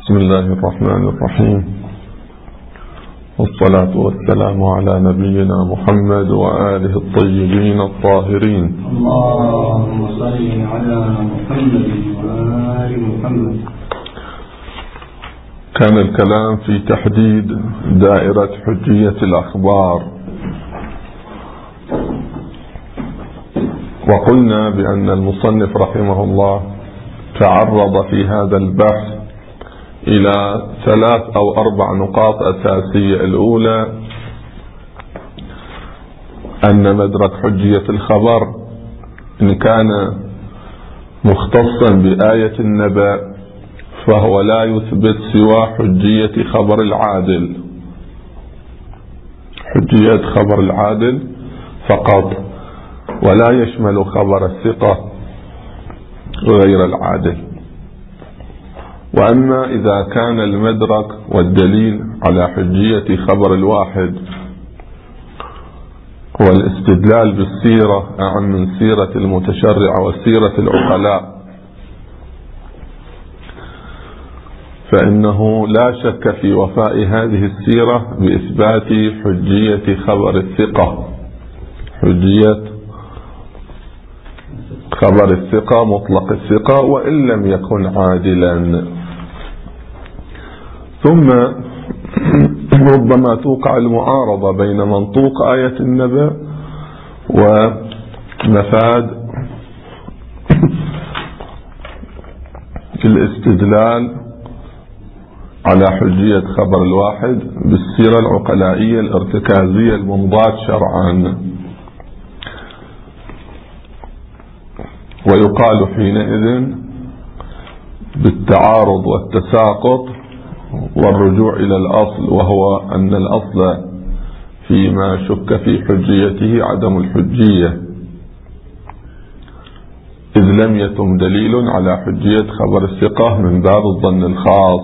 بسم الله الرحمن الرحيم، والصلاة والسلام على نبينا محمد وآله الطيبين الطاهرين. اللهم صل على محمد وآل محمد. كان الكلام في تحديد دائرة حجية الأخبار، وقلنا بأن المصنف رحمه الله تعرض في هذا البحث إلى 3 أو 4 نقاط أساسية. الأولى أن مدرك حجية الخبر إن كان مختصا بآية النبأ فهو لا يثبت سوى حجية خبر العادل، حجية خبر العادل فقط، ولا يشمل خبر الثقة غير العادل. وأما إذا كان المدرك والدليل على حجية خبر الواحد والاستدلال بالسيرة أعم من سيرة المتشرع وسيرة العقلاء، فإنه لا شك في وفاء هذه السيرة بإثبات حجية خبر الثقة، حجية خبر الثقة مطلق الثقة وإن لم يكن عادلا. ثم ربما توقع المعارضة بين منطوق آية النبأ ومفاد الاستدلال على حجية خبر الواحد بالسيرة العقلائية الارتكازية الممضاة شرعا، ويقال حينئذ بالتعارض والتساقط والرجوع إلى الأصل، وهو أن الأصل فيما شك في حجيته عدم الحجية، إذ لم يتم دليل على حجية خبر الثقة من باب الظن الخاص،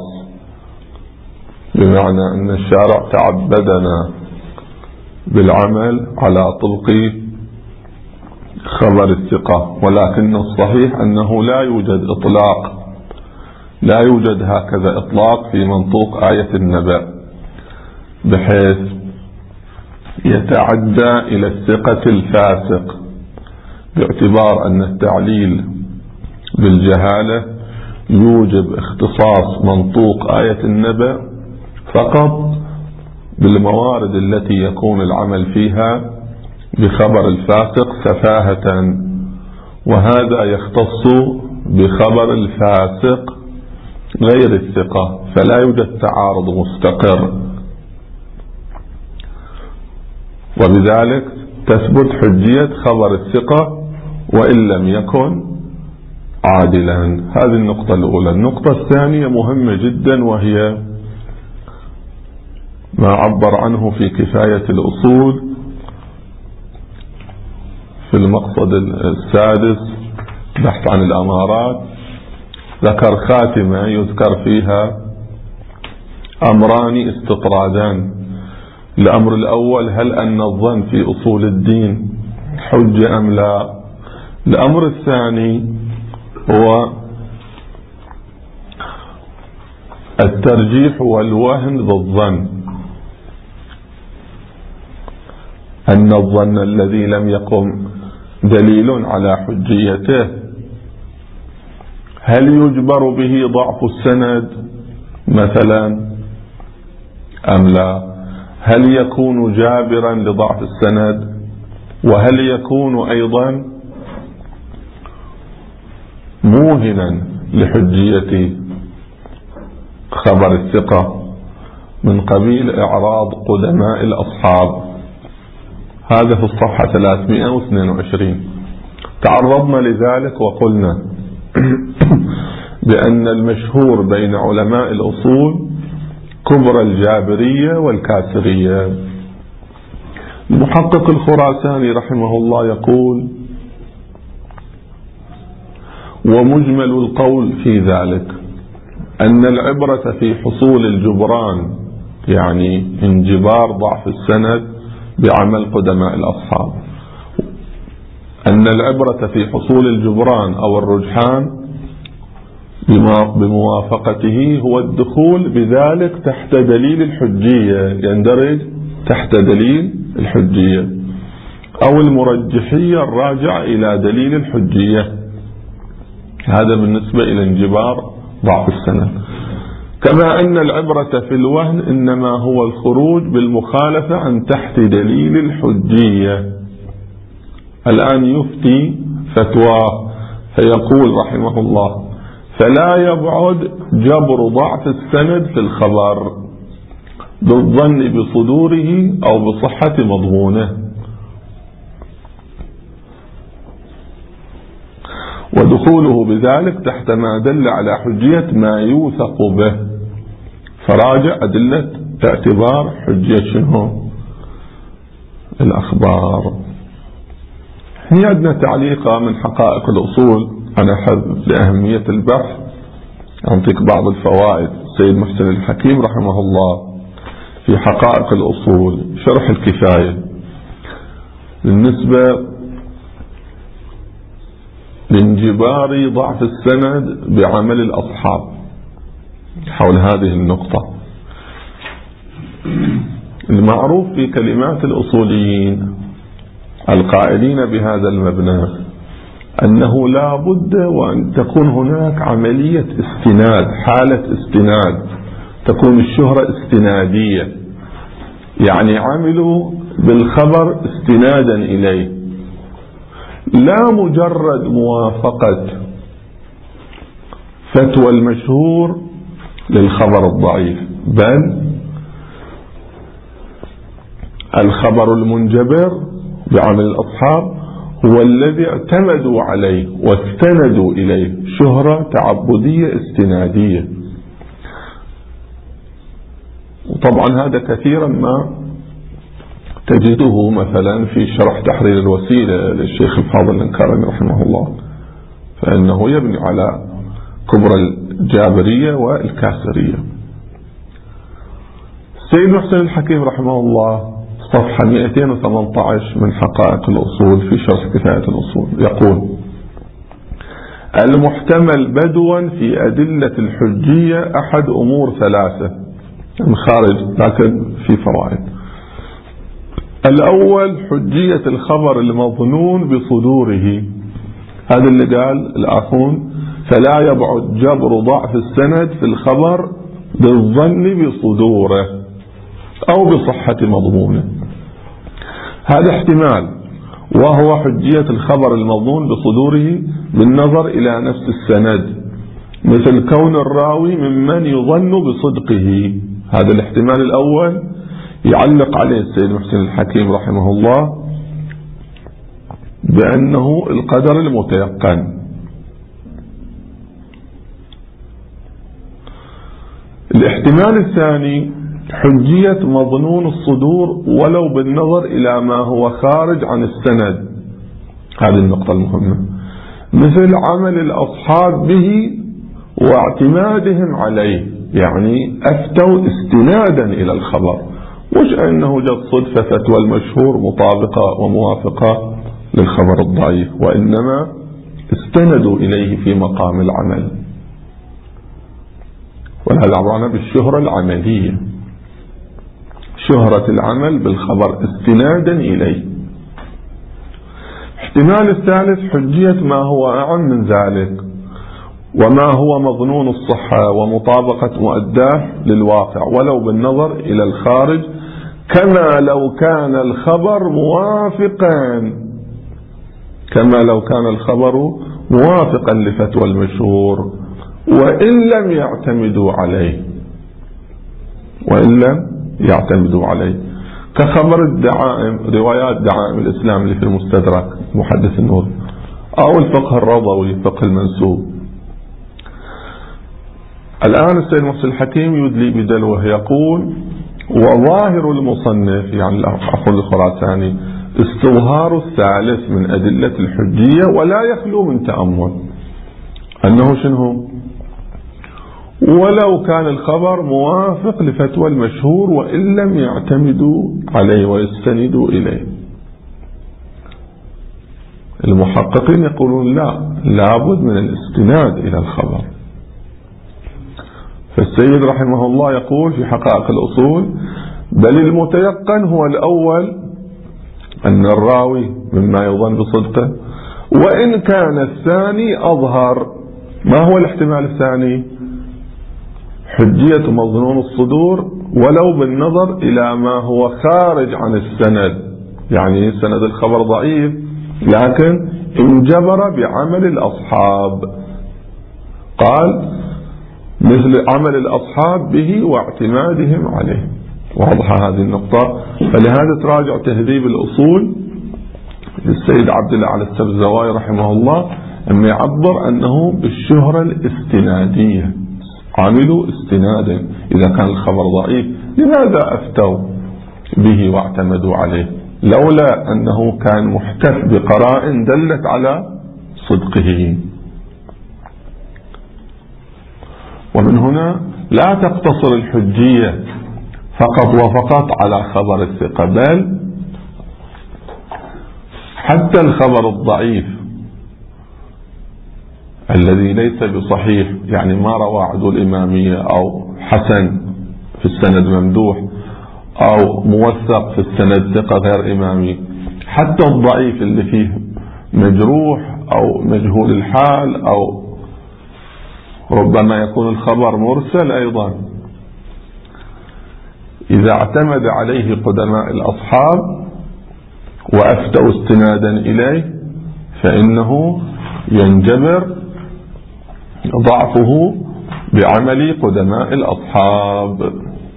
بمعنى أن الشارع تعبدنا بالعمل على طبق خبر الثقة، ولكن الصحيح أنه لا يوجد هكذا إطلاق في منطوق آية النبأ بحيث يتعدى إلى الثقة الفاسق، باعتبار أن التعليل بالجهالة يوجب اختصاص منطوق آية النبأ فقط بالموارد التي يكون العمل فيها بخبر الفاسق سفاهة، وهذا يختص بخبر الفاسق غير الثقة، فلا يوجد تعارض مستقر، وبذلك تثبت حجية خبر الثقة وإن لم يكن عادلا. هذه النقطة الأولى. النقطة الثانية مهمة جدا، وهي ما عبر عنه في كفاية الأصول في المقصد السادس بحث عن الأمارات، ذكر خاتمة يذكر فيها أمران استطرادان. الأمر الأول: هل أن الظن في أصول الدين حجة أم لا؟ الأمر الثاني هو الترجيح والوهن بالظن، أن الظن الذي لم يقم دليل على حجيته هل يجبر به ضعف السند مثلا أم لا؟ هل يكون جابرا لضعف السند؟ وهل يكون أيضا موهنا لحجية خبر الثقة من قبيل إعراض قدماء الأصحاب؟ هذا في الصفحة 322. تعرضنا لذلك وقلنا بأن المشهور بين علماء الأصول كبرى الجابرية والكاسرية. المحقق الخراساني رحمه الله يقول: ومجمل القول في ذلك أن العبرة في حصول الجبران، يعني انجبار ضعف السند بعمل قدماء الأصحاب، أن العبرة في حصول الجبران أو الرجحان بموافقته هو الدخول بذلك تحت دليل الحجية، يندرج تحت دليل الحجية أو المرجحية الراجعة إلى دليل الحجية. هذا بالنسبة إلى انجبار ضعف السند. كما أن العبرة في الوهن إنما هو الخروج بالمخالفة عن تحت دليل الحجية. الآن يفتي فتوى فيقول رحمه الله: فلا يبعد جبر ضعف السند في الخبر بالظن بصدوره أو بصحة مضمونه، ودخوله بذلك تحت ما دل على حجية ما يوثق به. فراجع أدلة اعتبار حجية شنو؟ الأخبار. هي عندنا تعليقة من حقائق الأصول. أنا حذف لأهمية البحث أعطيك بعض الفوائد. السيد محسن الحكيم رحمه الله في حقائق الأصول شرح الكفاية بالنسبة لانجبار ضعف السند بعمل الأصحاب حول هذه النقطة. المعروف في كلمات الأصوليين القائلين بهذا المبنى أنه لا بد وأن تكون هناك عملية استناد، حالة استناد، تكون الشهرة استنادية، يعني عملوا بالخبر استنادا إليه، لا مجرد موافقة فتوى المشهور للخبر الضعيف، بل الخبر المنجبر بعمل الأصحاب هو الذي اعتمدوا عليه واستندوا إليه، شهرة تعبدية استنادية. وطبعا هذا كثيرا ما تجده مثلا في شرح تحرير الوسيلة للشيخ الفاضل الانكارمي رحمه الله، فإنه يبني على كبرى الجابرية والكاسرية. السيد محسن الحكيم رحمه الله صفحة 218 من حقائق الأصول في شرح كفاية الأصول يقول: المحتمل بدوا في أدلة الحجية أحد أمور ثلاثة، من خارج لكن في فوائد. الأول حجية الخبر المظنون بصدوره، هذا اللي قال الآخون فلا يبعد جبر ضعف السند في الخبر بالظن بصدوره أو بصحة مضمونه. هذا احتمال، وهو حجية الخبر المظنون بصدوره بالنظر إلى نفس السند، مثل كون الراوي ممن يظن بصدقه. هذا الاحتمال الأول يعلق عليه السيد محسن الحكيم رحمه الله بأنه القدر المتيقن. الاحتمال الثاني حجية مظنون الصدور ولو بالنظر إلى ما هو خارج عن السند، هذه النقطة المهمة، مثل عمل الأصحاب به واعتمادهم عليه، يعني أفتوا استنادا إلى الخبر، مش أنه جد صدفة فتوى المشهور مطابقة وموافقة للخبر الضعيف، وإنما استندوا إليه في مقام العمل. وهذا عبارة بالشهرة العملية، شهرة العمل بالخبر استنادا إليه. احتمال الثالث حجية ما هو أعم من ذلك وما هو مظنون الصحة ومطابقة مؤداه للواقع ولو بالنظر إلى الخارج، كما لو كان الخبر موافقا لفتوى المشهور وإن لم يعتمدوا عليه، كخبر الدعائم، روايات دعائم الإسلام اللي في المستدرك محدث النور، أو الفقه الرضوي، فقه المنسوب. الآن السيد محسن الحكيم يدلي بدلوه يقول: وظاهر المصنف، يعني عفوا الخراساني، استظهار الثالث من أدلة الحجية ولا يخلو من تأمل، أنه شنو؟ ولو كان الخبر موافق لفتوى المشهور وإن لم يعتمدوا عليه ويستندوا إليه. المحققين يقولون لا، لابد من الاستناد إلى الخبر، فالسيد رحمه الله يقول في حقائق الأصول: بل المتيقن هو الأول، أن الراوي مما يظن بصدقه، وإن كان الثاني أظهر. ما هو الاحتمال الثاني؟ حجية مظنون الصدور ولو بالنظر إلى ما هو خارج عن السند، يعني سند الخبر ضعيف لكن انجبر بعمل الأصحاب، قال مثل عمل الأصحاب به واعتمادهم عليه. واضحة هذه النقطة. فلهذا تراجع تهذيب الأصول للسيد عبد الله على السبزواري رحمه الله، أما يعبر أنه بالشهرة الاستنادية، عملوا استنادا. إذا كان الخبر ضعيف لماذا أفتوا به واعتمدوا عليه؟ لولا أنه كان محتف بقرائن دلت على صدقه. ومن هنا لا تقتصر الحجية فقط وفقط على خبر الثقة، بل حتى الخبر الضعيف الذي ليس بصحيح، يعني ما روى عدول إمامية أو حسن في السند ممدوح أو موثق في السند ثقة غير إمامي، حتى الضعيف اللي فيه مجروح أو مجهول الحال أو ربما يكون الخبر مرسل أيضا، إذا اعتمد عليه قدماء الأصحاب وأفتوا استنادا إليه فإنه ينجبر ضعفه بعمل قدماء الأصحاب.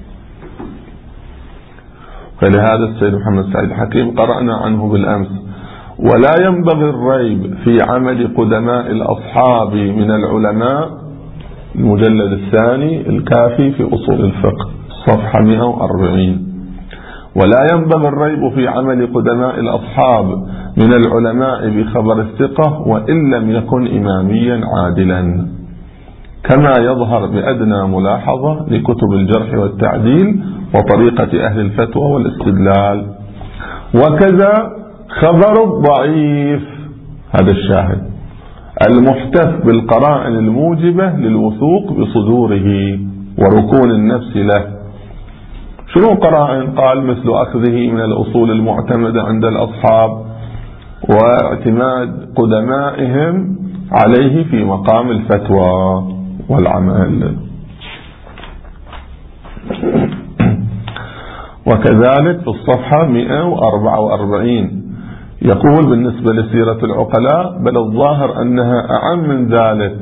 فلهذا السيد محمد سعيد حكيم قرأنا عنه بالأمس: ولا ينبغي الريب في عمل قدماء الأصحاب من العلماء، المجلد الثاني الكافي في أصول الفقه صفحة 140. ولا ينبغي الريب في عمل قدماء الأصحاب من العلماء بخبر الثقة وإن لم يكن إماميا عادلا، كما يظهر بأدنى ملاحظة لكتب الجرح والتعديل وطريقة أهل الفتوى والاستدلال. وكذا خبر الضعيف، هذا الشاهد، المحتف بالقرائن الموجبة للوثوق بصدوره وركون النفس له. شنو قرائن؟ قال مثل أخذه من الأصول المعتمدة عند الأصحاب واعتماد قدمائهم عليه في مقام الفتوى والعمل. وكذلك في الصفحة 144 يقول بالنسبة لسيرة العقلاء: بل الظاهر أنها أعم من ذلك،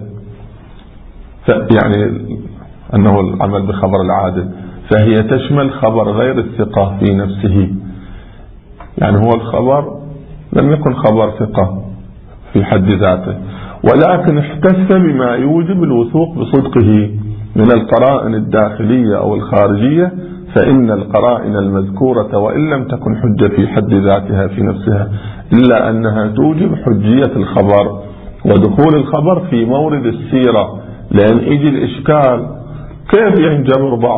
يعني أنه العمل بخبر العادل، فهي تشمل خبر غير الثقة في نفسه، يعني هو الخبر لم يكن خبر ثقة في حد ذاته، ولكن احتس بما يوجب الوثوق بصدقه من القرائن الداخلية أو الخارجية، فإن القرائن المذكورة وإن لم تكن حجة في حد ذاتها في نفسها إلا أنها توجب حجية الخبر ودخول الخبر في مورد السيرة. لأن يجي الإشكال: كيف ينجبر ضعف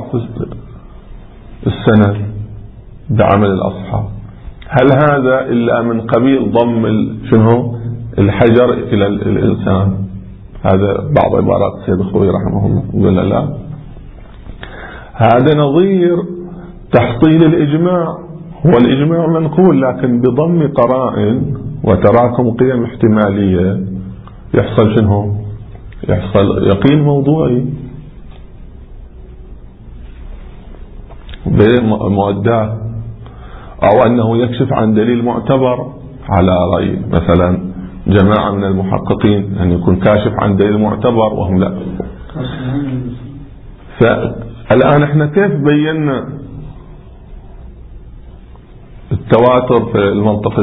السند بعمل الأصحاب؟ هل هذا إلا من قبيل ضم الحجر إلى الإنسان؟ هذا بعض عبارات السيد الخوئي رحمه الله. يقول لا، هذا نظير تحصيل الإجماع، هو الإجماع منقول لكن بضم قرائن وتراكم قيم احتمالية يحصل شنو؟ يحصل يقين موضوعي بمؤداه، أو أنه يكشف عن دليل معتبر على رأي مثلا جماعة من المحققين أن يكون كاشف عن دليل معتبر وهم لا. فالآن احنا كيف بينا التواتر في المنطق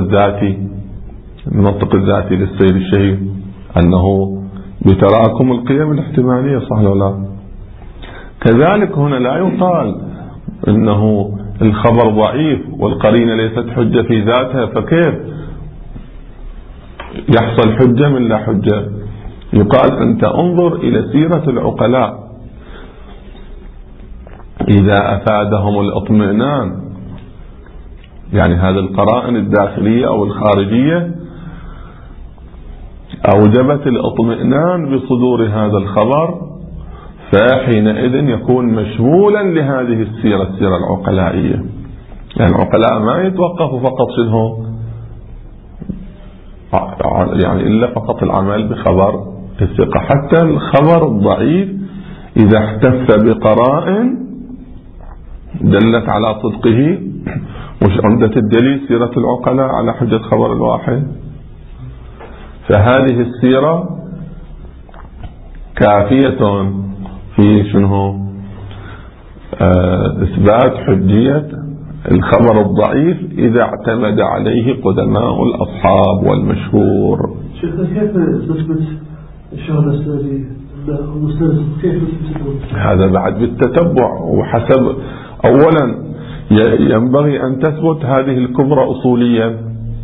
الذاتي للسيد الشهيد؟ أنه بتراكم القيم الاحتمالية، صح ولا لا؟ كذلك هنا لا يقال إنه الخبر ضعيف والقرينة ليست حجة في ذاتها، فكيف يحصل حجة من لا حجة؟ يقال أنت انظر إلى سيرة العقلاء، إذا أفادهم الاطمئنان، يعني هذه القرائن الداخلية أو الخارجية أوجبت الاطمئنان بصدور هذا الخبر، فحينئذ يكون مشمولا لهذه السيرة العقلائية. يعني العقلاء ما يتوقفوا فقط شنو يعني إلا فقط العمل بخبر الثقة، حتى الخبر الضعيف إذا احتف بقرائن دلت على صدقه. مش عمدة الدليل سيرة العقلاء على حجة خبر الواحد؟ فهذه السيرة كافية في شنو إثبات حجية الخبر الضعيف إذا اعتمد عليه قدماء الأصحاب والمشهور. شيخنا كيف نثبت الشهادة السرية؟ هذا بعد بالتتبع وحسب. أولا ينبغي أن تثبت هذه الكبرى أصوليا.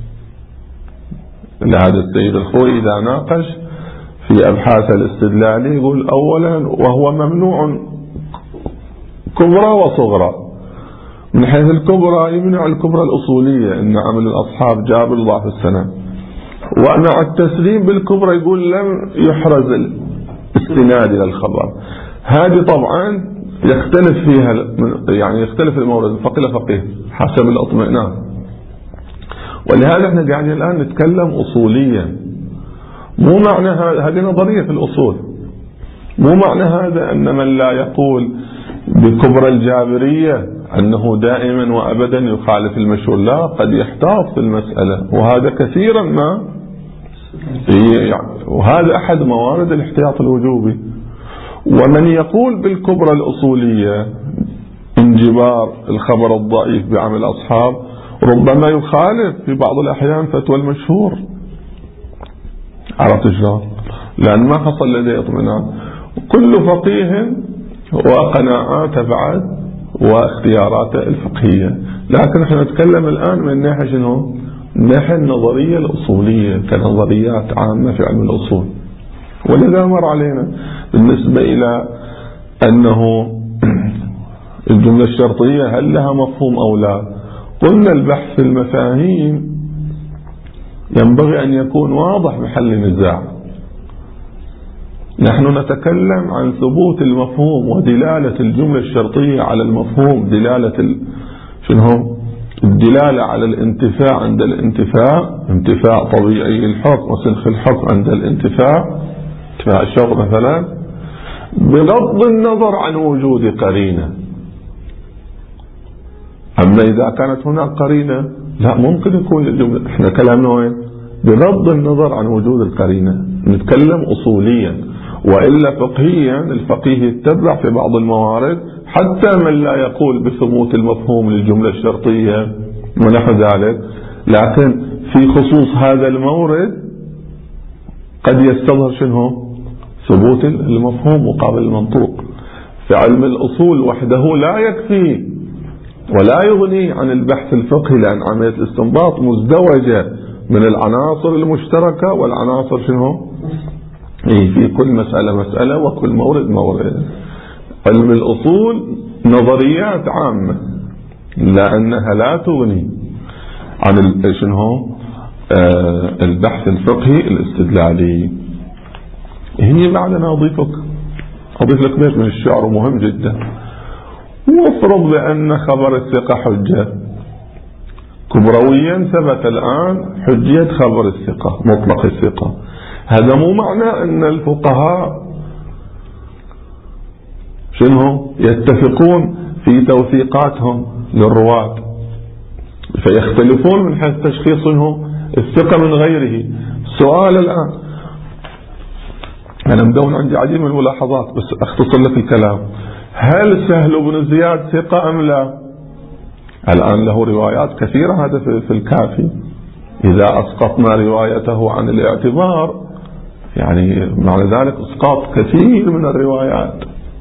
لهذا السيد الخوي إذا ناقش في أبحاث الاستدلال يقول أولا وهو ممنوع كبرى وصغرى. من حيث الكبرى يمنع الكبرى الأصولية إن عمل الأصحاب جاب الضعف السنة، ومع التسليم بالكبرى يقول لم يحرز الاستناد إلى الخبر. هذه طبعا يختلف فيها، يعني يختلف المورد فقيه لفقيه حسب الاطمئنان. ولهذا احنا قاعدين الآن نتكلم أصوليا. مو معنى هذه نظرية في الأصول، مو معنى هذا أن من لا يقول بكبرى الجابرية أنه دائما وأبدا يخالف المشهور. لا، قد يحتاط في المسألة، وهذا كثيرا ما وهذا أحد موارد الاحتياط الوجوبي. ومن يقول بالكبرى الأصولية انجبار الخبر الضعيف بعمل أصحاب ربما يخالف في بعض الأحيان فتوى المشهور. عرفت شلون؟ لأن ما حصل لديه اطمئنان. كل فقيه وقناعاته بعد واختياراته الفقهية. لكن احنا نتكلم الآن من ناحية شنو؟ الناحية النظرية الأصولية كنظريات عامة في علم الأصول. ولذا مر علينا بالنسبة إلى أنه الجملة الشرطية هل لها مفهوم أو لا، قلنا البحث في المفاهيم ينبغي أن يكون واضح محل نزاع. نحن نتكلم عن ثبوت المفهوم ودلالة الجملة الشرطية على المفهوم، دلالة شنو؟ الدلالة على الانتفاع عند الانتفاع، انتفاع طبيعي الحكم وسلخ الحكم عند الانتفاع، انتفاع الشرط مثلا، بغض النظر عن وجود قرينة. أما إذا كانت هناك قرينة لا، ممكن يكون الجملة، احنا كلامنا وين؟ بغض النظر عن وجود القرينة. نتكلم أصوليا، وإلا فقهيا الفقيه يتبع في بعض الموارد حتى من لا يقول بثبوت المفهوم للجملة الشرطية ونحو ذلك، لكن في خصوص هذا المورد قد يستظهر شنو؟ ثبوت المفهوم مقابل المنطوق. في علم الأصول وحده لا يكفي ولا يغني عن البحث الفقهي، لأن عملية الاستنباط مزدوجة من العناصر المشتركة والعناصر شنو؟ في كل مسألة وكل مورد مورد. علم الأصول نظريات عامة لأنها لا تغني عن شنو؟ البحث الفقهي الاستدلالي. هي بعدنا أضيف لك بيت من الشعر مهم جدا. وافرض بأن خبر الثقة حجة كبرويا، ثبت الآن حجية خبر الثقة مطلق الثقة. هذا مو معنى أن الفقهاء شنو يتفقون في توثيقاتهم للرواة، فيختلفون من حيث تشخيص الثقة من غيره. سؤال الآن، أنا مدون عندي عديد من الملاحظات بس أختصر لك الكلام. هل سهل بن زياد ثقة أم لا؟ الآن له روايات كثيرة، هذا في الكافي. إذا أسقطنا روايته عن الاعتبار يعني معنى ذلك إسقاط كثير من الروايات.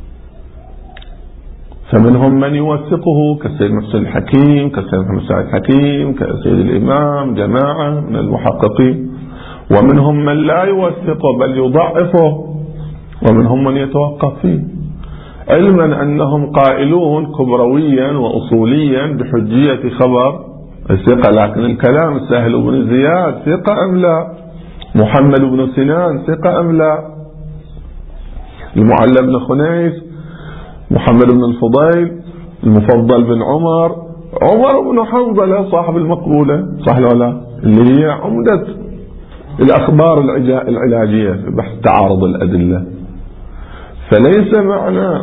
فمنهم من يوثقه كالسيد محسن الحكيم، كالسيد محمد سعيد الحكيم، كالسيد الإمام، جماعة من المحققين. ومنهم من لا يوثقه بل يضعفه، ومنهم من يتوقف فيه، علما أنهم قائلون كبرويا وأصوليا بحجية خبر الثقة. لكن الكلام سهل بن زياد ثقة أم لا؟ محمد بن سنان ثقة أم لا؟ المعلى بن خنيس، محمد بن الفضيل، المفضل بن عمر بن حنظلة صاحب المقبولة، صح ولا لا؟ اللي هي عمدة الأخبار العلاجية في بحث تعارض الأدلة. فليس معنى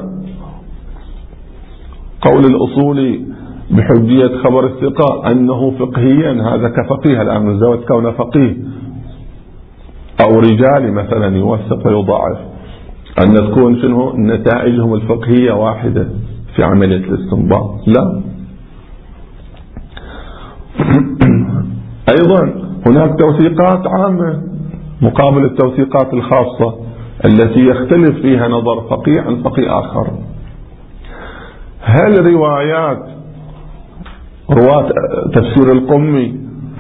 قول الأصولي بحجية خبر الثقة أنه فقهيا، هذا كفقيه الآن مزود كونه فقيه، أو رجال مثلا يوثق ويضاعف، أن تكون شنو نتائجهم الفقهية واحدة في عملية الاستنباط، لا. أيضا هناك توثيقات عامة مقابل التوثيقات الخاصة التي يختلف فيها نظر فقيه عن فقيه آخر. هل رواة تفسير القمي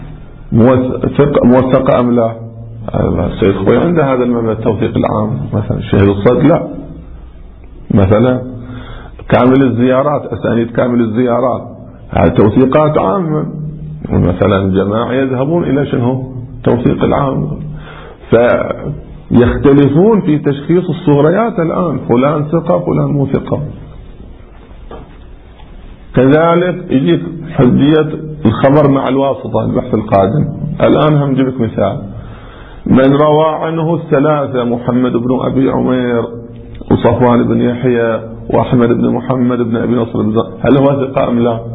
موثقة أم لا؟ السيد خوي عنده هذا المبنى التوثيق العام، مثلا الشهيد الصد لا، مثلا كامل الزيارات، أسانيد كامل الزيارات، هذه توثيقات عامة، مثلا جماعة يذهبون إلى شنو توثيق العام، فيختلفون في تشخيص الصغريات الآن، فلان ثقة فلان مو ثقة. كذلك يجيك حجية الخبر مع الواسطة، البحث القادم. الآن هم جبت مثال، من روى عنه الثلاثة، محمد بن أبي عمير وصفوان بن يحيى وأحمد بن محمد بن أبي نصر بن زهر، هل هو ثقة أم لا؟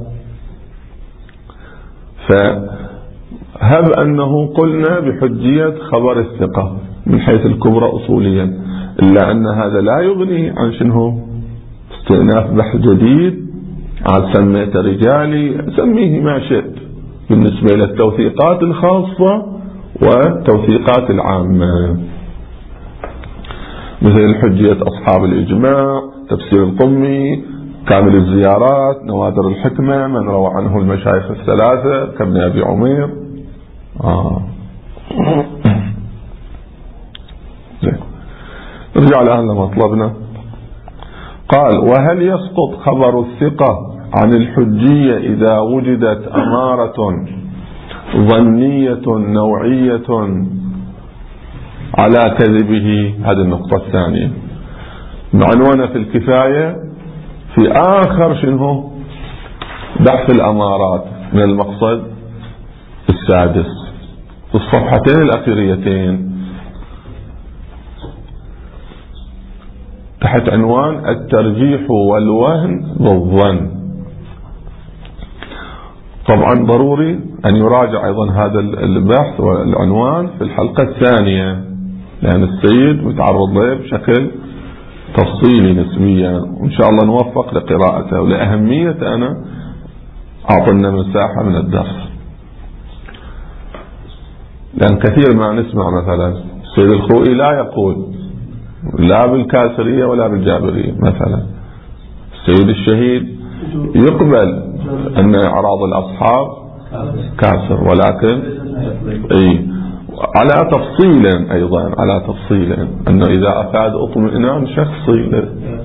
فهب أنه قلنا بحجية خبر الثقة من حيث الكبرى أصوليا، إلا أن هذا لا يغني عن شنو استئناف بحث جديد. عاد سميت رجالي، سميه ما شئت، بالنسبة إلى التوثيقات الخاصة والتوثيقات العامة، مثل حجية أصحاب الإجماع، تفسير القمي، كامل الزيارات، نوادر الحكمة، من روى عنه المشايخ الثلاثة كابن أبي عمير. نرجع الآن لمطلبنا. قال: وهل يسقط خبر الثقة عن الحجية إذا وجدت أمارة ظنية نوعية على كذبه؟ هذه النقطة الثانية معنونة في الكفاية في آخر شنو بحث الأمارات من المقصد السادس في الصفحتين الأخيريتين تحت عنوان الترجيح والوهن بالظن. طبعا ضروري أن يراجع أيضا هذا البحث والعنوان في الحلقة الثانية، لأن السيد متعرض له بشكل تفصيلي نسبيا، وإن شاء الله نوفق لقراءته، ولأهمية أنا أعطنا مساحة من الدرس، لأن كثير ما نسمع مثلا السيد الخوئي لا يقول لا بالكاسرية ولا بالجابرية، مثلا السيد الشهيد يقبل أن أعراض الأصحاب كاسر، ولكن على تفصيل أيضا، على تفصيل أنه إذا أفاد اطمئنان شخصي.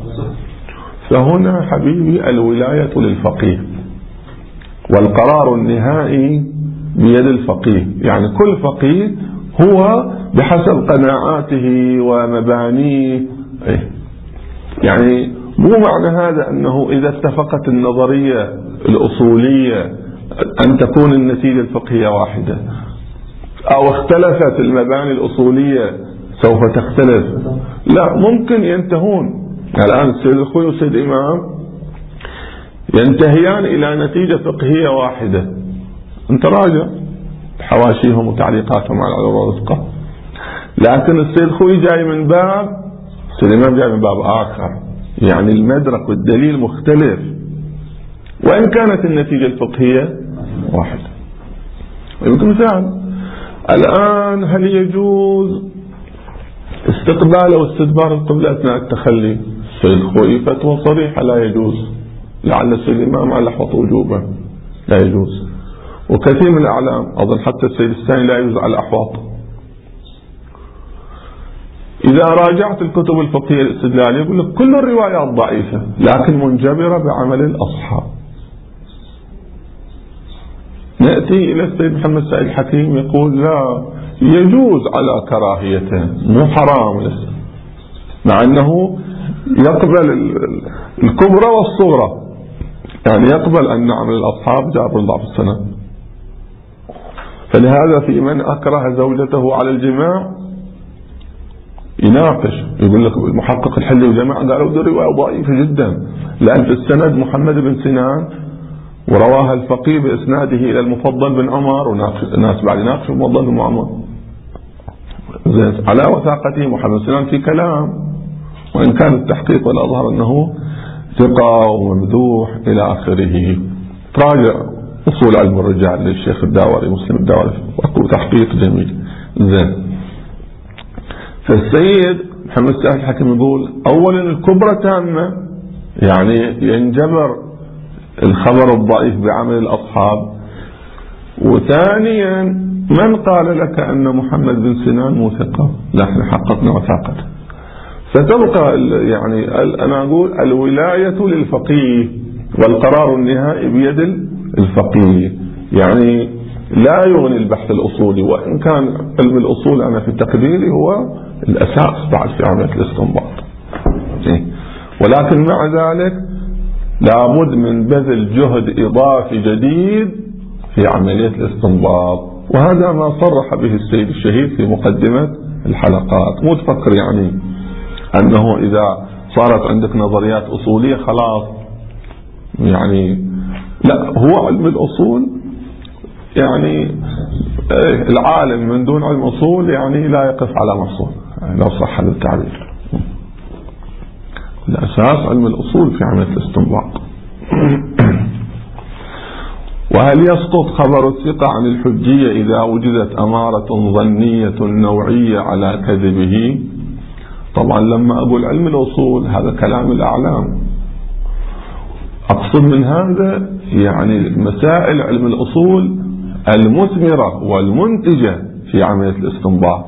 فهنا حبيبي الولاية للفقيه، والقرار النهائي بيد الفقيه، يعني كل فقيه هو بحسب قناعاته ومبانيه. يعني مو معنى هذا أنه إذا اتفقت النظرية الأصولية أن تكون النتيجة الفقهية واحدة، أو اختلفت المباني الأصولية سوف تختلف. لا، ممكن ينتهون. الآن السيد الخوي والسيد الإمام ينتهيان إلى نتيجة فقهية واحدة. انت راجع حواشيهم وتعليقاتهم على الرزقة، لكن السيد الخوي جاي من باب، السيد الإمام جاي من باب آخر، يعني المدرك والدليل مختلف، وإن كانت النتيجة الفقهية واحدة. يمكن مثال الآن، هل يجوز استقبال أو استدبار القبلة أثناء التخلي؟ السيد الخوئي فتوى صريحة لا يجوز، لعل السيد الإمام على لحظة وجوبه لا يجوز، وكثير من الأعلام أظن حتى السيد الثاني لا يجوز على الأحواط. إذا راجعت الكتب الفقهية الاستدلالية يقول لك كل الروايات ضعيفة لكن منجبرة بعمل الأصحاب. نأتي إلى السيد محمد سعيد الحكيم يقول لا، يجوز على كراهيته، مو حرام، مع أنه يقبل الكبرى والصغرى، يعني يقبل أن نعمل الأصحاب جابر ضعف السند. فلهذا في من أكره زوجته على الجماع يناقش، يقول لك المحقق الحلي وجماعة قالوا دي رواية ضعيفة جدا، لأن في السند محمد بن سنان ورواها الفقيه بإسناده إلى المفضل بن عمر، وناس بعد يناقشوا المفضل بن عمر على وثاقته. محمد بن سنان في كلام، وإن كان التحقيق والأظهر أنه ثقة وممدوح إلى آخره. تراجع أصول علم الرجال للشيخ الداوري مسلم الداوري، وأقول تحقيق جميل. زين. فالسيد محمد سعد الحكيم يقول أولا الكبرى تامة، يعني ينجبر الخبر الضعيف بعمل الأصحاب. وثانيا من قال لك أن محمد بن سنان مو ثقة؟ نحن حققنا وثاقته. فتبقى يعني أنا أقول الولاية للفقيه والقرار النهائي بيد الفقيه، يعني لا يغني البحث الأصولي، وإن كان علم الأصول أنا في تقديري هو الأساس بعد في عملية الاستنباط، ولكن مع ذلك لابد من بذل جهد إضافي جديد في عملية الاستنباط، وهذا ما صرح به السيد الشهيد في مقدمة الحلقات. مو تفكر يعني أنه إذا صارت عندك نظريات أصولية خلاص، يعني لا، هو علم الأصول يعني العالم من دون علم أصول يعني لا يقف على مفصول، لو صح هذا التعبير. الأساس علم الأصول في عملية الاستنباط. وهل يسقط خبر الثقة عن الحجية إذا وجدت أمارة ظنية نوعية على كذبه؟ طبعا لما أقول علم الأصول هذا كلام الأعلام، أقصد من هذا يعني مسائل علم الأصول المثمرة والمنتجة في عملية الاستنباط،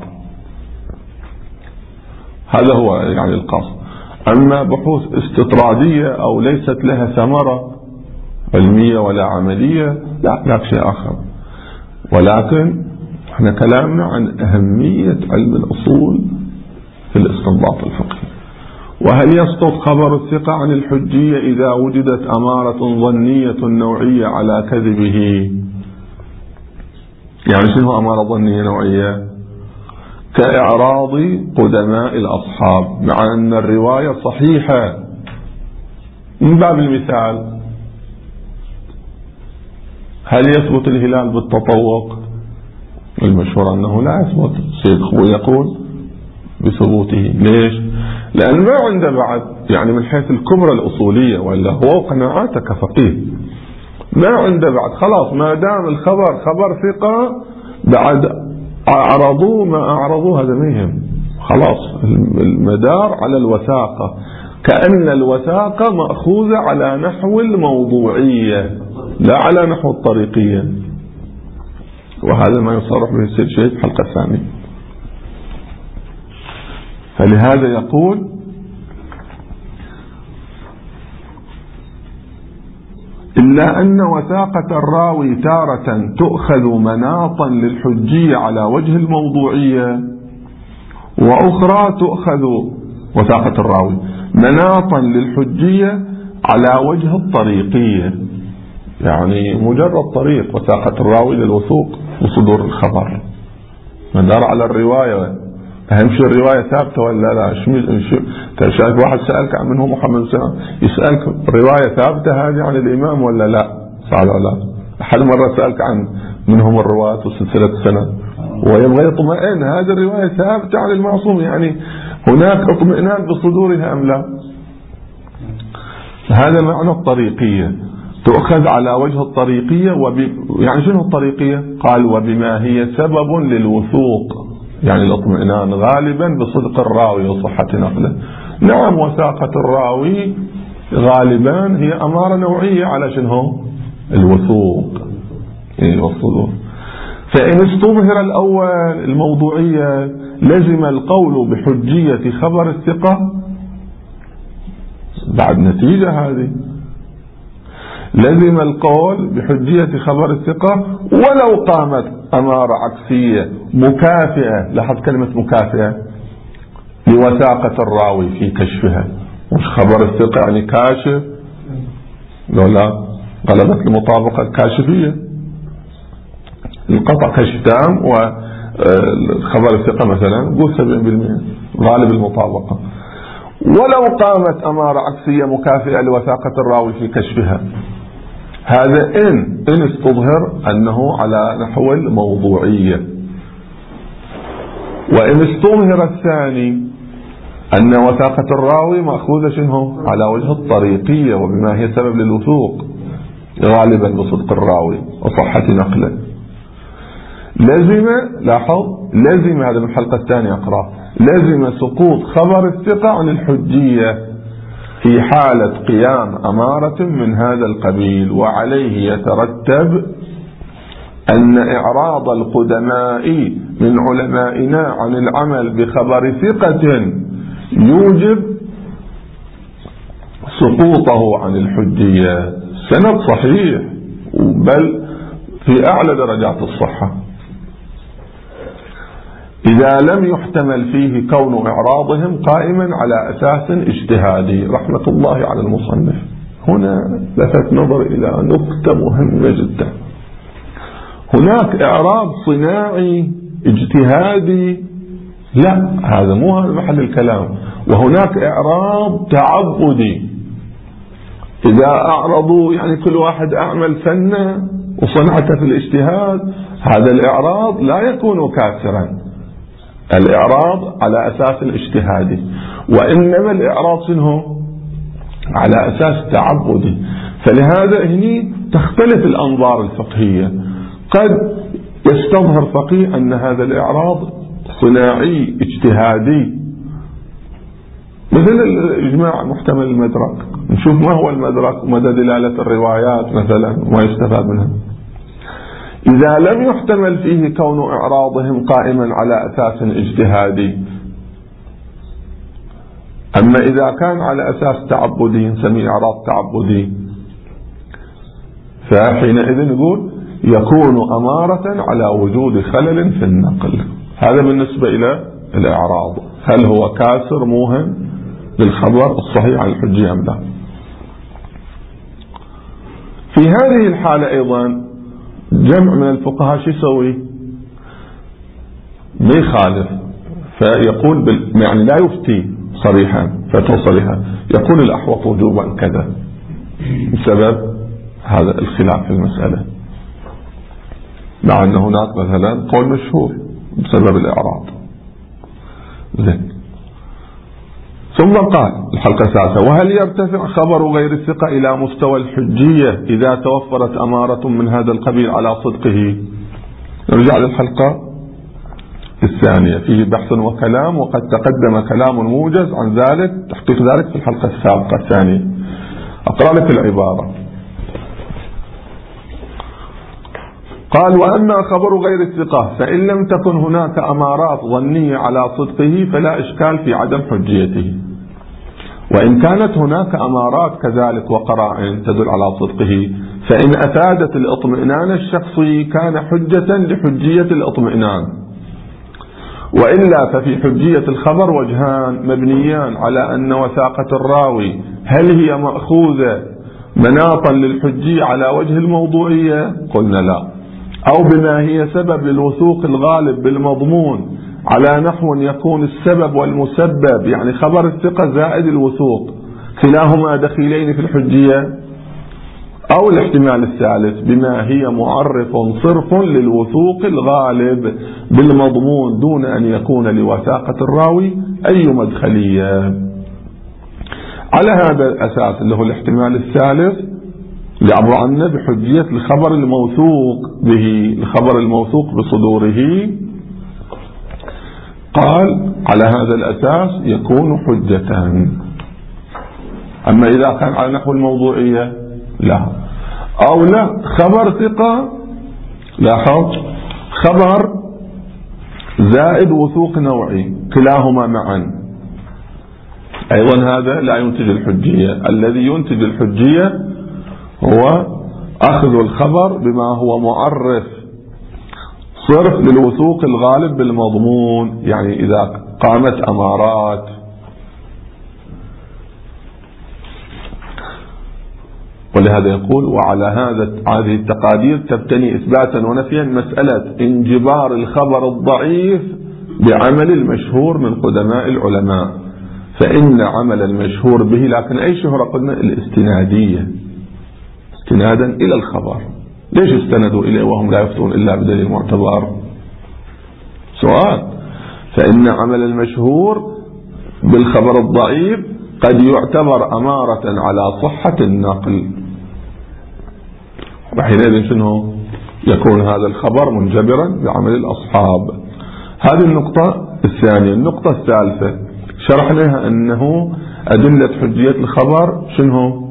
هذا هو يعني القصد. أما بحوث استطرادية أو ليست لها ثمرة علمية ولا عملية لا شيء آخر. ولكن احنا كلامنا عن أهمية علم الأصول في الاستنباط الفقهي. وهل يسقط خبر الثقة عن الحجية إذا وجدت أمارة ظنية نوعية على كذبه؟ يعني شنو أمارة ظنية نوعية؟ كإعراض قدماء الأصحاب مع أن الرواية صحيحة. من باب المثال، هل يثبت الهلال بالتطوق؟ المشهور أنه لا يثبت. السيد خوي يقول بثبوته. ليش؟ لأن ما عنده بعد يعني من حيث الكبرى الأصولية ولا هو قناعاته كفقيه ما عنده بعد، خلاص ما دام الخبر خبر ثقة بعد أعرضوه ما أعرضوه هذا ما يهم، خلاص المدار على الوثاقة، كأن الوثاقة مأخوذة على نحو الموضوعية لا على نحو الطريقية. وهذا ما يصرح به السيد الشهيد في الحلقة الثانية. فلهذا يقول إلا أن وثاقة الراوي تارة تؤخذ مناطا للحجية على وجه الموضوعية، وأخرى تؤخذ وثاقة الراوي مناطا للحجية على وجه الطريقية، يعني مجرد طريق وثاقة الراوي للوثوق وصدور الخبر مدار على الرواية. أهم شيء الرواية ثابتة ولا لا؟ شايف واحد سألك عن منه محمد سلام يسألك الرواية ثابتة هذه عن الإمام ولا لا؟ صح ولا لا؟ أحد مرة سألك عن منهم الرواة وسلسلة السند ويبغى يطمئن هذه الرواية ثابتة عن المعصوم، يعني هناك اطمئنان بصدورها أم لا؟ هذا معنى الطريقية، تؤخذ على وجه الطريقية. يعني شنو الطريقية؟ قال وبما هي سبب للوثوق، يعني الاطمئنان غالبا بصدق الراوي وصحة نقله. نعم وثاقة الراوي غالبا هي أمارة نوعية على شنو؟ الوثوق والصدور. فإن استظهر الأول الموضوعية لزم القول بحجية خبر الثقة بعد نتيجة هذه، لزم القول بحجية خبر الثقة ولو قامت أمارة عكسية مكافئة. لاحظ كلمة مكافئة، لوثاقة الراوي في كشفها. مش خبر الثقة يعني كاشف، لا، غلبت المطابقة الكاشفية، القطع كشف تام، وخبر الثقة مثلا قول 70% غالب المطابقة. ولو قامت أمارة عكسية مكافئة لوثاقة الراوي في كشفها، هذا إن استظهر أنه على نحو الموضوعية. وإن استظهر الثاني أن وثاقة الراوي مأخوذة شنو على وجه الطريقية، وبما هي سبب للوثوق غالبا بصدق الراوي وصحة نقله، لازم هذا من الحلقة الثانية أقرأ، لازم سقوط خبر الثقة عن الحجية في حالة قيام أمارة من هذا القبيل. وعليه يترتب أن إعراض القدماء من علمائنا عن العمل بخبر ثقة يوجب سقوطه عن الحجية. سند صحيح بل في أعلى درجات الصحة، إذا لم يحتمل فيه كون إعراضهم قائما على أساس اجتهادي. رحمة الله على المصنف هنا لفت نظر إلى نقطة مهمة جدا. هناك إعراض صناعي اجتهادي، لا، هذا مو هذا محل الكلام. وهناك إعراض تعبدي، إذا أعرضوا يعني كل واحد أعمل فنه وصنعته في الاجتهاد، هذا الإعراض لا يكون كافرا. الإعراض على أساس الاجتهادي، وإنما الإعراض شنو على أساس تعبدي. فلهذا هني تختلف الأنظار الفقهية. قد يستظهر فقيه أن هذا الإعراض صناعي اجتهادي، مثل الإجماع محتمل المدرك، نشوف ما هو المدرك ومدى دلالة الروايات مثلا وما يستفاد منها. إذا لم يحتمل فيه كون إعراضهم قائما على أساس اجتهادي، أما إذا كان على أساس تعبدي نسميه إعراض تعبدي، فحينئذ نقول يكون أمارة على وجود خلل في النقل. هذا بالنسبة إلى الإعراض، هل هو كاسر موهم للخبر الصحيح عن الحجية أم لا. في هذه الحالة أيضا جمع من الفقهاء شو يسوي؟ ما يخالف، فيقول يعني لا يفتي صريحا فتوى صريحا، يقول الأحوط وجوبا كذا بسبب هذا الخلاف في المسألة، مع أن هناك مثلا قول مشهور بسبب الإعراض. زين. ثم قال الحلقة الثالثة: وهل يرتفع خبر غير الثقة إلى مستوى الحجية إذا توفرت أمارة من هذا القبيل على صدقه؟ نرجع للحلقة الثانية، فيه بحث وكلام، وقد تقدم كلام موجز عن ذلك، تحقيق ذلك في الحلقة السابقة الثانية. أقرأ لك العبارة. قال: وأما خبر غير الثقة فإن لم تكن هناك أمارات ظنية على صدقه فلا إشكال في عدم حجيته، وإن كانت هناك أمارات كذلك وقرائن تدل على صدقه فإن أفادت الاطمئنان الشخصي كان حجة لحجية الاطمئنان، وإلا ففي حجية الخبر وجهان مبنيان على أن وثاقة الراوي هل هي مأخوذة مناطا للحجية على وجه الموضوعية؟ قلنا لا، أو بما هي سبب للوثوق الغالب بالمضمون على نحو يكون السبب والمسبب يعني خبر الثقة زائد الوثوق كلاهما دخيلين في الحجية، أو الاحتمال الثالث بما هي معرف صرف للوثوق الغالب بالمضمون دون أن يكون لوثاقة الراوي أي مدخلية. على هذا الأساس اللي هو الاحتمال الثالث يعبر عنه بحجية الخبر الموثوق به، الخبر الموثوق بصدوره، قال على هذا الأساس يكون حجة. أما إذا كان على نحو الموضوعية لا، أو لا خبر ثقة، لاحظ خبر زائد وثوق نوعي كلاهما معا، أيضا هذا لا ينتج الحجية. الذي ينتج الحجية هو أخذ الخبر بما هو معرف صرف للوثوق الغالب بالمضمون، يعني إذا قامت أمارات. ولهذا يقول وعلى هذه التقادير تبتني إثباتا ونفيا مسألة انجبار الخبر الضعيف بعمل المشهور من قدماء العلماء. فإن عمل المشهور به، لكن أي شهرة قلنا الاستنادية، استنادا إلى الخبر. ليش استندوا إليه وهم لا يفتون إلا بدليل معتبر؟ سؤال. فإن عمل المشهور بالخبر الضعيف قد يعتبر أمارة على صحة النقل، وحينئذ شنو يكون هذا الخبر منجبرا بعمل الأصحاب. هذه النقطة الثانية. النقطة الثالثة شرحناها أنه أدلة حجية الخبر شنو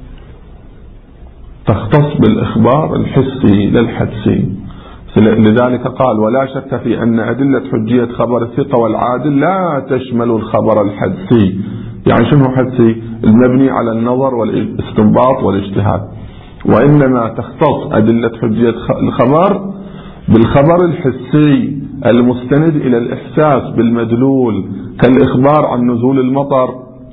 تختص بالإخبار الحسي للحدسي. لذلك قال ولا شك في أن أدلة حجية خبر الثقة والعادل لا تشمل الخبر الحدسي. يعني شنو حدسي؟ المبني على النظر والاستنباط والاجتهاد، وإنما تختص أدلة حجية الخبر بالخبر الحسي المستند إلى الإحساس بالمدلول، كالإخبار عن نزول المطر،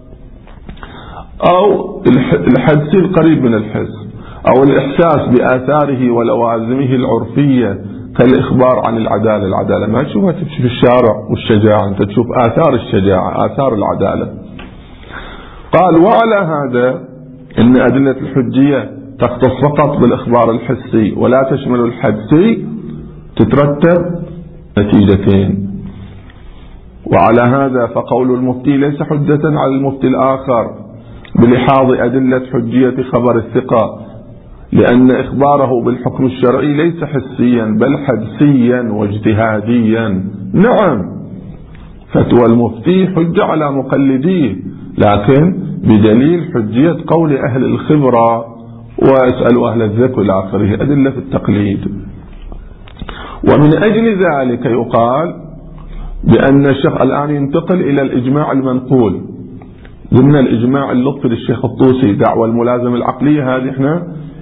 أو الحدسي القريب من الحس، أو الإحساس بآثاره ولوازمه العرفية كالإخبار عن العدالة. العدالة ما تشوفها في الشارع، والشجاعة أنت تشوف آثار الشجاعة، آثار العدالة. قال وعلى هذا إن أدلة الحجية تختص فقط بالإخبار الحسي ولا تشمل الحدسي، تترتب نتيجتين. وعلى هذا فقول المفتي ليس حجة على المفتي الآخر بلحاظ أدلة حجية خبر الثقة، لأن إخباره بالحكم الشرعي ليس حسيا بل حدسيا واجتهاديا. نعم، فتوى المفتي حجة على مقلديه، لكن بدليل حجية قول أهل الخبرة واسألوا أهل الذكر إلى آخره، أدلة في التقليد. ومن أجل ذلك يقال بأن الشيخ الآن ينتقل إلى الإجماع المنقول ضمن الإجماع اللطفي للشيخ الطوسي. دعوة الملازمة العقلية هذه احنا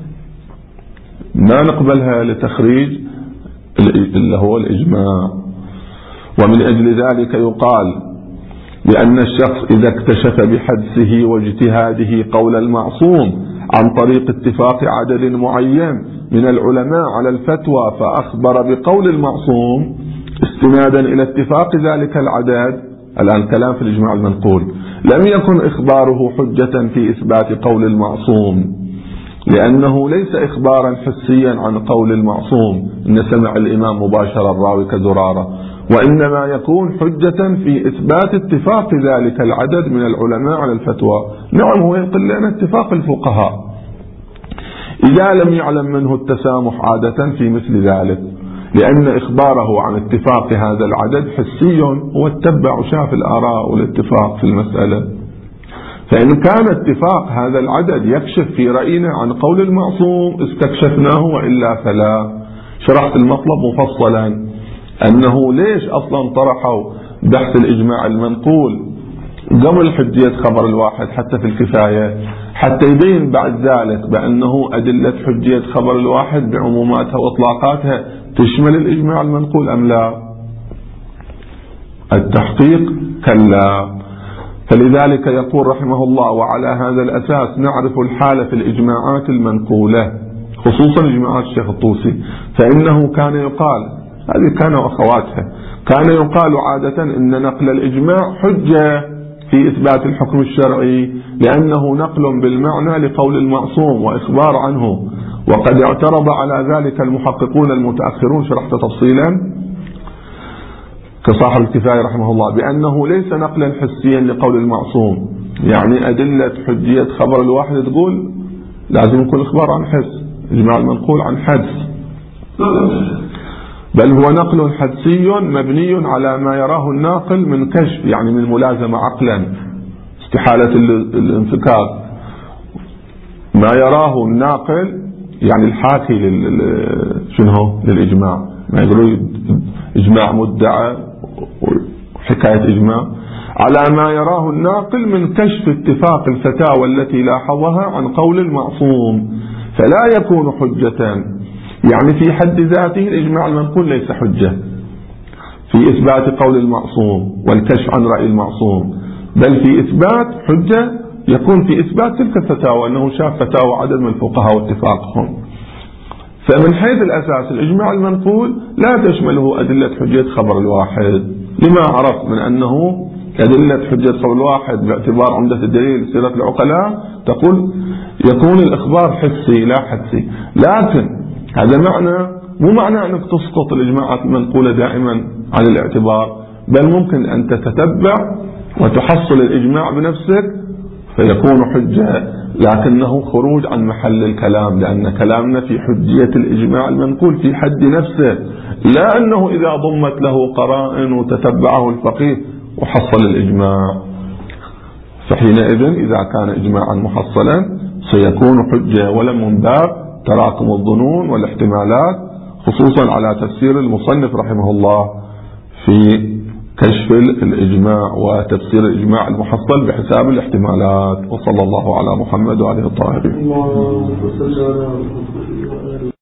ما نقبلها لتخريج اللي هو الإجماع. ومن أجل ذلك يقال بأن الشخص إذا اكتشف بحدسه واجتهاده قول المعصوم عن طريق اتفاق عدد معين من العلماء على الفتوى فأخبر بقول المعصوم استنادا إلى اتفاق ذلك العدد، الآن كلام في الإجماع المنقول، لم يكن إخباره حجة في إثبات قول المعصوم، لأنه ليس إخبارا حسيا عن قول المعصوم إن سمع الإمام مباشرة الراوي كزرارة، وإنما يكون حجة في إثبات اتفاق ذلك العدد من العلماء على الفتوى. نعم، هو ينقل لنا اتفاق الفقهاء إذا لم يعلم منه التسامح عادة في مثل ذلك، لأن إخباره عن اتفاق هذا العدد حسي، هو اتبع وشاف الآراء والاتفاق في المسألة. فإن كان اتفاق هذا العدد يكشف في رأينا عن قول المعصوم استكشفناه، وإلا فلا. شرحت المطلب مفصلا أنه ليش أصلا طرحوا بحث الإجماع المنقول قبل حجية خبر الواحد حتى في الكفاية، حتى يبين بعد ذلك بأنه أدلة حجية خبر الواحد بعموماتها وإطلاقاتها تشمل الإجماع المنقول أم لا. التحقيق كلا. فلذلك يقول رحمه الله وعلى هذا الأساس نعرف الحالة في الإجماعات المنقولة، خصوصا إجماعات الشيخ الطوسي، فإنه كان يقال، هذه كان وأخواتها، كان يقال عادة إن نقل الإجماع حجة في إثبات الحكم الشرعي، لأنه نقل بالمعنى لقول المعصوم وإخبار عنه. وقد اعترض على ذلك المحققون المتأخرون، شرحت تفصيلا كصاحب الكفاية رحمه الله، بأنه ليس نقلا حسيا لقول المعصوم. يعني أدلة حجية خبر الواحد تقول لازم يكون إخبار عن حس، إجماع المنقول عن حدس، بل هو نقل حدسي مبني على ما يراه الناقل من كشف، يعني من ملازمة عقلا، استحالة الانفكاك، ما يراه الناقل يعني الحاكي للإجماع، ما يقولوا إجماع مدعى وحكاية إجماع، على ما يراه الناقل من كشف اتفاق الفتاوى التي لاحظها عن قول المعصوم، فلا يكون حجة. يعني في حد ذاته الإجماع المنقول ليس حجة. في إثبات قول المعصوم والكشف عن رأي المعصوم، بل في إثبات حجة يكون في إثبات تلك الفتاوى، أنه شاف فتاوى عدد من الفقهاء واتفاقهم. فمن حيث الأساس الإجماع المنقول لا تشمله أدلة حجة خبر الواحد، لما عرف من أنه أدلة حجة خبر الواحد باعتبار عمدة الدليل سيرة العقلاء تقول يكون الإخبار حسي لا حدسي. لكن هذا معنى مو معنى أنك تسقط الإجماعات المنقولة دائما عن الاعتبار، بل ممكن أن تتتبع وتحصل الإجماع بنفسك فيكون حجة، لكنه خروج عن محل الكلام، لأن كلامنا في حجية الإجماع المنقول في حد نفسه، لا أنه إذا ضمت له قرائن وتتبعه الفقيه وحصل الإجماع. فحينئذ إذا كان إجماعا محصلا سيكون حجة، ولم من باب تراكم الظنون والاحتمالات، خصوصا على تفسير المصنف رحمه الله في كشف الإجماع وتفسير الإجماع المحصل بحساب الاحتمالات. وصلى الله على محمد وعلى آله الطاهرين.